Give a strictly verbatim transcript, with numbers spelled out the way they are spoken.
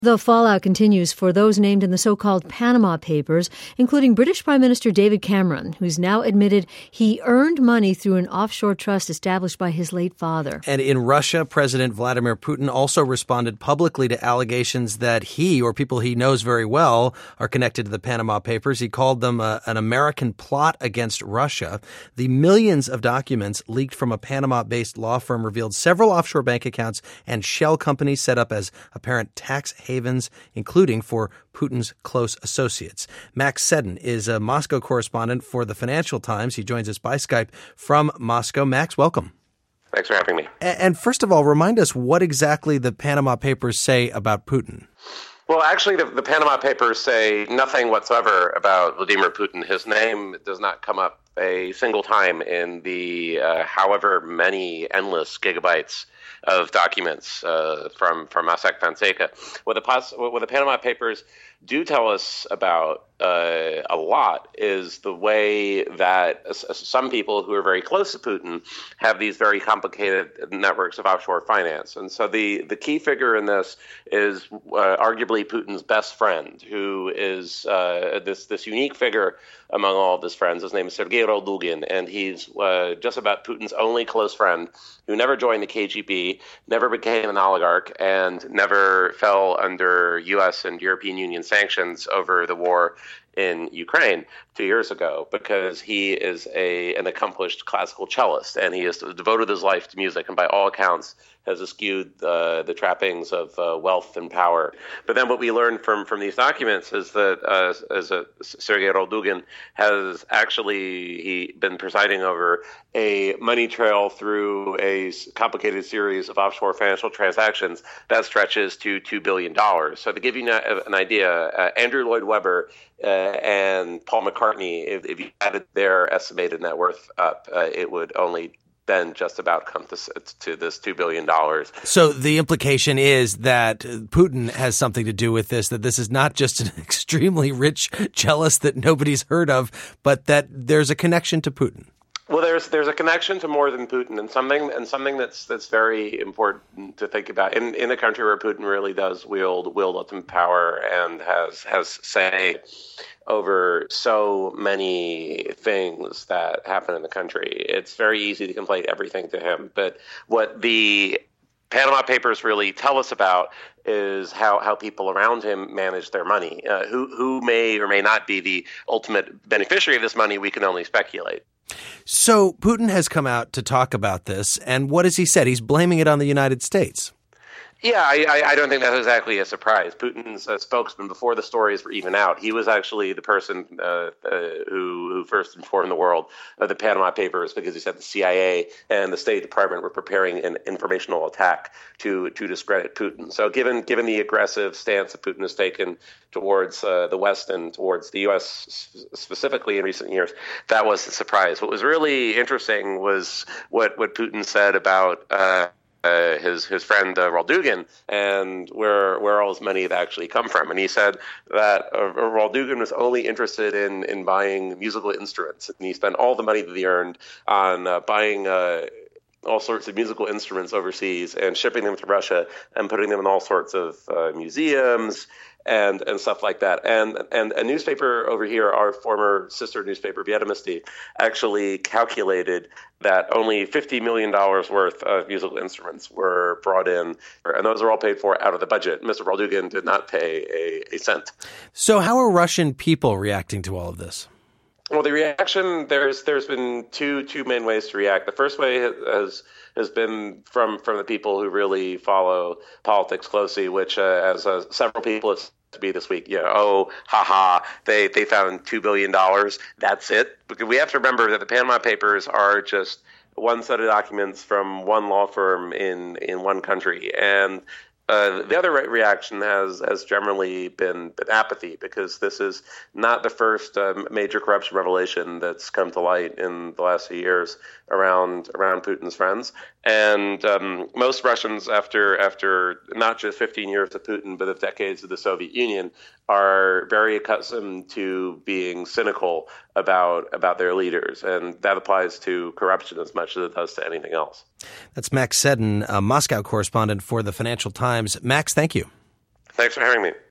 The fallout continues for those named in the so-called Panama Papers, including British Prime Minister David Cameron, who's now admitted he earned money through an offshore trust established by his late father. And in Russia, President Vladimir Putin also responded publicly to allegations that he, or people he knows very well, are connected to the Panama Papers. He called them a, an American plot against Russia. The millions of documents leaked from a Panama-based law firm revealed several offshore bank accounts and shell companies set up as apparent tax havens, including for Putin's close associates. Max Seddon is a Moscow correspondent for the Financial Times. He joins us by Skype from Moscow. Max, welcome. Thanks for having me. And first of all, remind us what exactly the Panama Papers say about Putin. Well, actually, the, the Panama Papers say nothing whatsoever about Vladimir Putin. His name does not come up a single time in the uh, however many endless gigabytes of documents uh, from from Mossack Fonseca. What the, pos- what the Panama Papers do tell us about uh, a lot is the way that uh, some people who are very close to Putin have these very complicated networks of offshore finance. And so the, the key figure in this is uh, arguably Putin's best friend, who is uh, this, this unique figure among all of his friends. His name is Sergei Roldugin, and he's uh, just about Putin's only close friend, who never joined the K G B, never became an oligarch, and never fell under U S and European Union sanctions over the war in Ukraine two years ago, because he is a an accomplished classical cellist, and he has devoted his life to music, and by all accounts has eschewed uh, the trappings of uh, wealth and power. But then what we learned from, from these documents is that uh, as a, Sergei Roldugin has actually he been presiding over a money trail through a complicated series of offshore financial transactions that stretches to two billion dollars. So to give you an idea, uh, Andrew Lloyd Webber uh, and Paul McCartney, if, if you added their estimated net worth up, uh, it would only then just about come to, to this two billion dollars. So the implication is that Putin has something to do with this, that this is not just an extremely rich cellist that nobody's heard of, but that there's a connection to Putin. Well, there's there's a connection to more than Putin, and something and something that's that's very important to think about in in a country where Putin really does wield wield ultimate power and has has say over so many things that happen in the country. It's very easy to conflate everything to him. But what the Panama Papers really tell us about is how, how people around him manage their money. Uh, who who may or may not be the ultimate beneficiary of this money, we can only speculate. So Putin has come out to talk about this, and what has he said? He's blaming it on the United States. Yeah, I, I don't think that's exactly a surprise. Putin's uh, spokesman, before the stories were even out, he was actually the person uh, uh, who, who first informed the world of the Panama Papers, because he said the C I A and the State Department were preparing an informational attack to to discredit Putin. So given given the aggressive stance that Putin has taken towards uh, the West and towards the U S specifically in recent years, that was a surprise. What was really interesting was what, what Putin said about uh, Uh, his his friend uh, Roldugin, and where where all his money had actually come from. And he said that uh, Roldugin was only interested in in buying musical instruments, and he spent all the money that he earned on uh, buying uh, all sorts of musical instruments overseas and shipping them to Russia and putting them in all sorts of uh, museums and and stuff like that. And and a newspaper over here, our former sister newspaper, Vietnamisti, actually calculated that only fifty million dollars worth of musical instruments were brought in, and those are all paid for out of the budget. Mister Roldugin did not pay a, a cent. So how are Russian people reacting to all of this? Well, the reaction, there's there's been two two main ways to react. The first way has has been from, from the people who really follow politics closely, which, uh, as uh, several people have said to me this week, you know, oh, haha, they, they found two billion dollars. That's it. Because we have to remember that the Panama Papers are just one set of documents from one law firm in, in one country. And Uh, the other re- reaction has has generally been, been apathy, because this is not the first um, major corruption revelation that's come to light in the last few years around around Putin's friends. And um, most Russians, after after not just fifteen years of Putin, but of decades of the Soviet Union, are very accustomed to being cynical about about their leaders, and that applies to corruption as much as it does to anything else. That's Max Seddon, a Moscow correspondent for the Financial Times. Max, thank you. Thanks for having me.